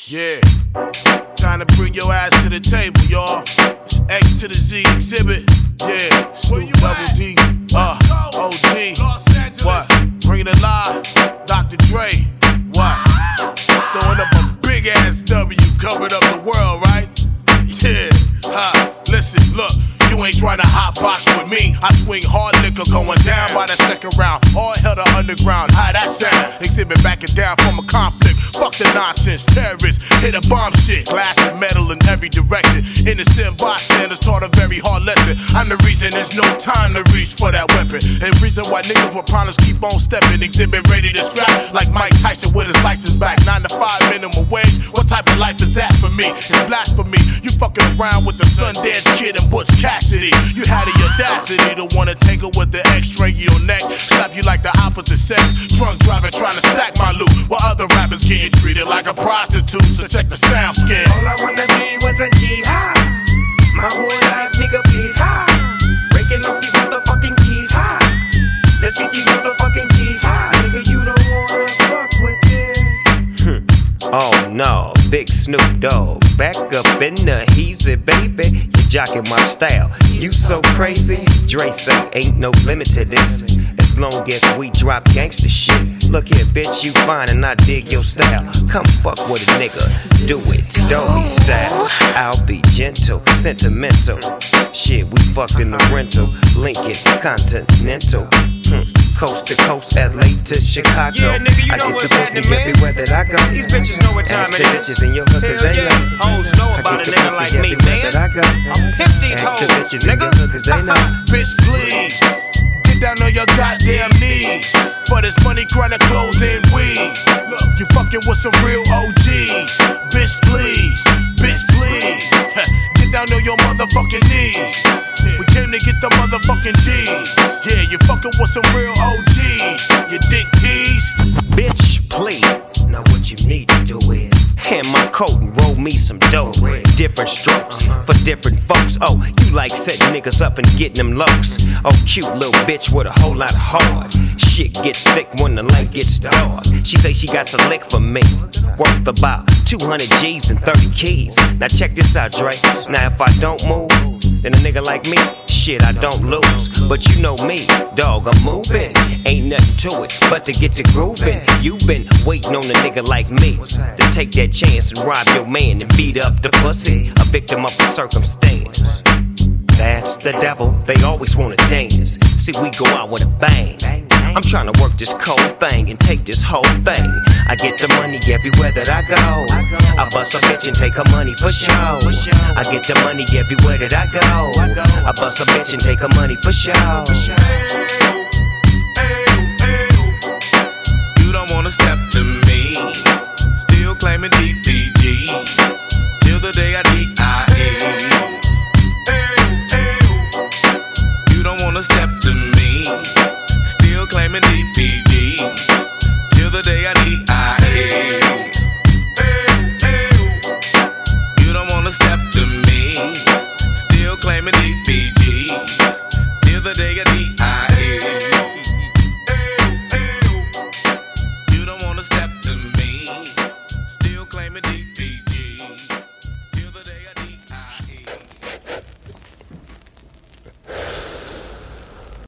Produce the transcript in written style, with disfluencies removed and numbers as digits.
Yeah, time to bring your ass to the table, y'all. It's X to the Z exhibit. Yeah, Snoop Double D, OG. What? Bring it alive, Dr. Dre. What? Throwing up a big ass W, covered up the world, right? Yeah, listen, look. You ain't tryna hotbox with me. I swing hard liquor going down by the second round. All hell to underground. How that sound? Exhibit backing down from a conflict. Fuck the nonsense. Terrorists hit a bomb shit. Glass and metal in every direction. Innocent bystanders taught a very hard lesson. I'm the reason there's no time to reach for that weapon. And reason why niggas with problems keep on stepping. Exhibit ready to scrap like Mike Tyson with his license back. 9 to 5 minimum wage. What type of life is that for me? It's blasphemy. You fucking around with the Sundance Kid and Butch Cassidy. You had the audacity to wanna tangle with the X-ray in your neck. Slap you like the opposite sex. Drunk driving trying to stack my loot while other rappers getting treated like a prostitute. So check the sound skin. All I wanna be was a G-high. My whole life, nigga, please high. Breaking off these motherfucking keys high. Let's get these motherfucking G's high. Nigga, you don't wanna fuck with this. Oh no, Big Snoop Dogg, back up in the heezy, baby. You jocking my style, you so crazy. Dre say ain't no limit to this, as long as we drop gangsta shit. Look here, bitch, you fine and I dig your style. Come fuck with a nigga, do it, doggy style. I'll be gentle, sentimental. Shit, we fucked in the rental, Lincoln Continental. Coast to coast, LA to Chicago. Yeah, nigga, you I know get what's the pussy happening, man. everywhere that I go. These bitches know what time Ask it the is. bitches in your hood, cause they Hell know. yeah. Hoes know about a nigga like me, man. I'm pimp these Ask the hoes, bitches in your nigga. hood, cause they know. Bitch, please. Get down on your goddamn knees. For this money, chronic clothes and weed. Look, you fucking with some real OGs. Bitch, please. Bitch, please. Get down on your motherfucking knees. We came to get the motherfucking G's. Yeah, you fucking with some real OGs. You dick tease. Bitch, please. Now what you need to do is hand my coat and roll me some dope. Different strokes for different folks. Oh, you like setting niggas up and getting them locs. Oh, cute little bitch with a whole lot of heart. Shit gets thick when the light gets dark. She say she got some lick for me, worth about 200 G's and 30 keys. Now check this out, Dre. Now if I don't move, then a nigga like me, shit, I don't lose. But you know me, dog, I'm moving. Ain't nothing to it but to get to grooving. You been waiting on a nigga like me to take that chance and rob your man and beat up the pussy, a victim of the circumstance. That's the devil, they always wanna dance. See, we go out with a bang. I'm tryna work this cold thing and take this whole thing. I get the money everywhere that I go. I bust a bitch and take her money for show. I get the money everywhere that I go. I bust a bitch and take her money for show.